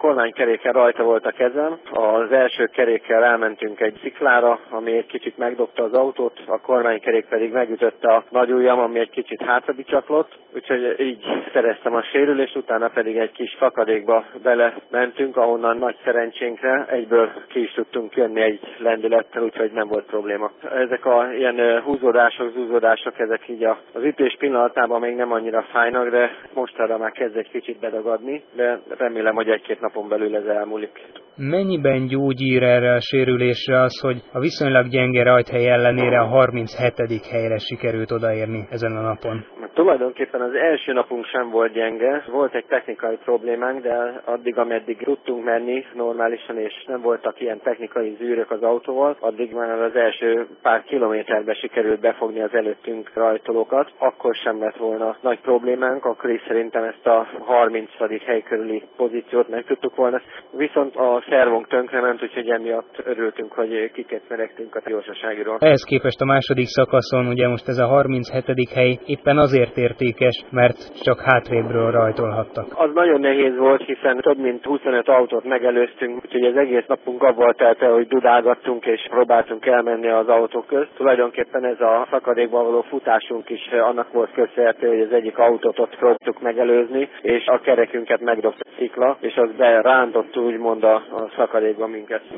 kormánykeréken rajta volt a kezem. Az első kerékkel elmentünk egy sziklára, ami egy kicsit megdobta az autót, a kormánykerék pedig megütötte a nagy ujjam, ami egy kicsit hátrabicsaklott, úgyhogy így szereztem a sérülést, utána pedig egy kis szakadékba belementünk, ahonnan nagy szerencsénkre egyből ki is tudtunk jönni egy lendülettel, úgyhogy nem volt probléma. Ezek a ilyen húzódások, zúzódások, ezek így az ütés pillanatában még nem annyira fájnak, de mostanra már kezd egy kicsit bedagadni, de remélem, hogy egy-két napon belül ez elmúlik. Mennyiben gyógyír erre a sérülésre az, hogy a viszonylag gyenge rajthely ellenére a 37. helyre sikerült odaérni ezen a napon? Tulajdonképpen az első napunk sem volt gyenge, volt egy technikai problémánk, de addig, ameddig tudtunk menni normálisan, és nem voltak ilyen technikai zűrök az autóval, addig már az első pár kilométerben sikerült befogni az előttünk rajtolókat. Akkor sem lett volna nagy problémánk, akkor is szerintem ezt a 30. hely körüli pozíciót meg tudtuk volna. Viszont a szervunk tönkrement, úgyhogy emiatt örültünk, hogy kiketmeregtünk a gyorsaságról. Ehhez képest a második szakaszon ugye most ez a 37. hely éppen azért értékes, mert csak hátrébről rajtolhattak. Az nagyon nehéz volt, hiszen több mint 25 autót megelőztünk, úgyhogy az egész napunk abban telt el, hogy dudálgattunk és próbáltunk elmenni az autók közt. Tulajdonképpen ez a szakadékban való futásunk is annak volt köszönhető, hogy az egyik autót ott próbáltuk megelőzni, és a kerekünket megdobta a szikla, és az berántott úgymond a szakadékba minket.